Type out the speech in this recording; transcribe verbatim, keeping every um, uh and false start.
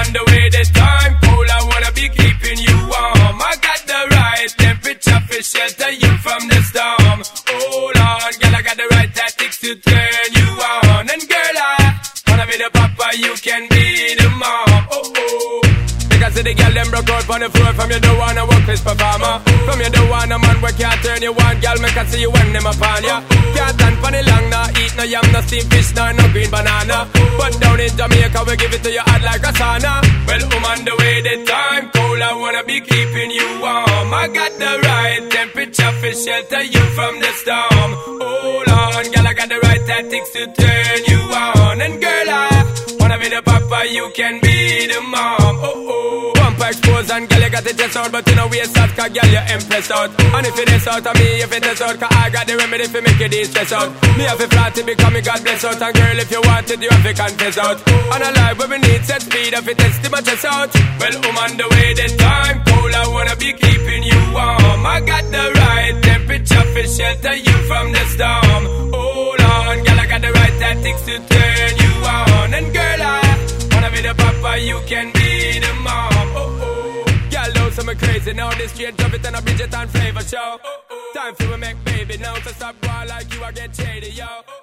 the way this time cold, I wanna be keeping you warm. I got the right temperature for shelter you from the storm. Hold on, girl, I got the right tactics to turn you on. And girl, I wanna be the papa, you can be the mom. Oh oh. Because the girl them broke out on the floor. From you don't wanna work this performer. From you don't wanna man where can't turn you on. Girl, make I see you when them upon ya. Can't stand for the long, nah eat no yam, no steamed fish, nah no green banana. But down in Jamaica we give it to you hot like a sauna. Well, I'm on the way, the time cold, I wanna be keeping you warm. I got the right temperature for shelter you from the storm. Hold on, girl, I got the right tactics to turn you on. And girl, I wanna be the papa, you can be the mom. Oh oh. Bumper exposed and girl, you got the chest out, but you know we out, cause girl, you impressed out. And if it is out of me, if it is out, cause I got the remedy for make it stress out. Me have a flat to become me God bless out. And girl, if you want it, you have to confess out. And a life where we need set speed, if it is too much chest out. Well, I'm on the way, the time cold, I wanna be keeping you warm. I got the right temperature for shelter you from the storm. Hold on, girl, I got the right tactics to turn you on. And girl, I wanna be the papa, you can be the mom. Oh oh. Girl, know some crazy now. This straight drop it and a Bridget and flavor show. Time for we make baby now. To stop boy like you, I get shady, yo.